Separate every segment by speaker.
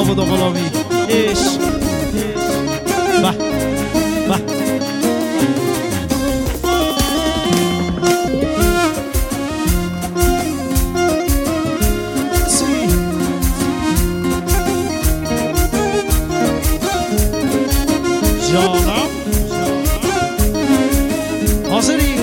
Speaker 1: داوود و غلامی عشق به به جانم حاضری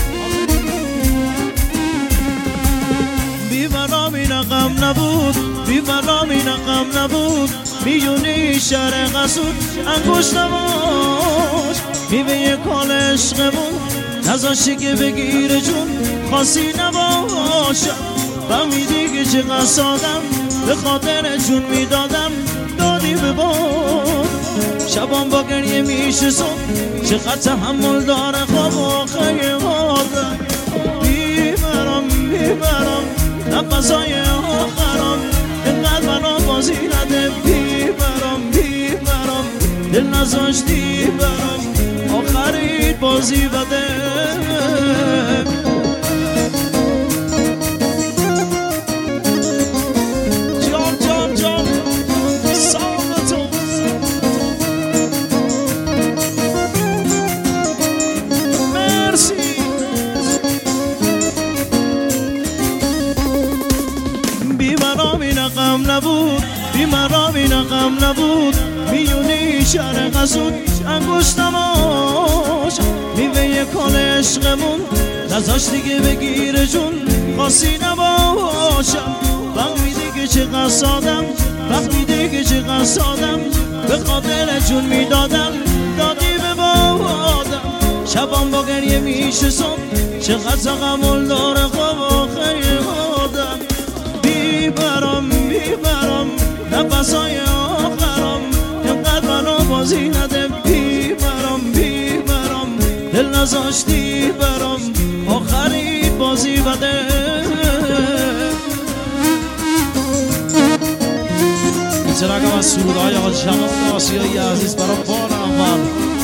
Speaker 1: بیمرام این غم نبود بیمرام این غم نبود میونی شهر قصود انگوش نباش میوه کال عشقمون نذاشتی که بگیره جون خاصی نباشم فهمیدی که چقدر سادم به خاطر جون میدادم دادی به باد شبان با گریه میشه صبح چقدر تحمل داره خواب آخری مادم بیبرم نفسای آخرم اینقدر منو بازی نده بیبرم دل نذاشتی برم آخری بازی بده بیمرام این غم نبود میونی شهر قصود انگوش نماش میوه کال عشقمون نذاشتی که بگیره جون خاصی نباشم فهمیدی که چقدر سادم فهمیدی که چقدر سادم به خاطر جون میدادم دادی به بادم شبان با گریه میشه صبح چقدر تحمل داره خواب آخری مادم بیبرم نفسای آخرم اینقدر منو بازی نده بیبرم دل نذاشتی برم آخری بازی بده این چراغم از سرودهای آقا شمال آسیایی عزیز برای بار اول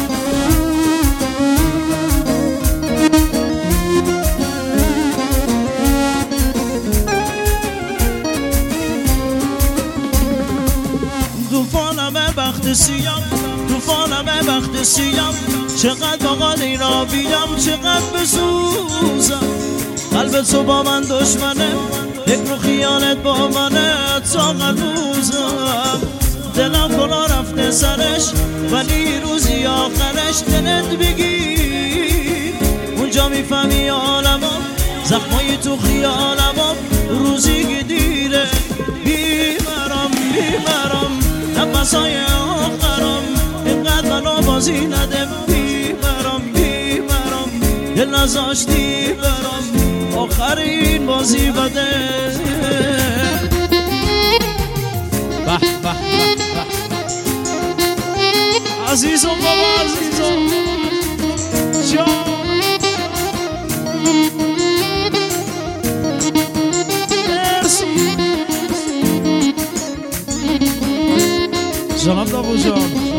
Speaker 1: توفانم وقت سیام چقدر باقال اینا بیام چقدر بسوزم قلب تو با من دشمنه فکر و خیانت با منه تا قلوزم دلم کلا رفته سرش ولی روزی آخرش دلت بگیر اونجا میفهمی عالمم زخمای تو خیالمم روزی که دیره بیمرم نفسای آخرم اینقدر منو بازی نده بیمرم دل نذاشتی برم آخرین بازی بده به به عزیزم بابا عزیزم جان مرسی جناب داوود جان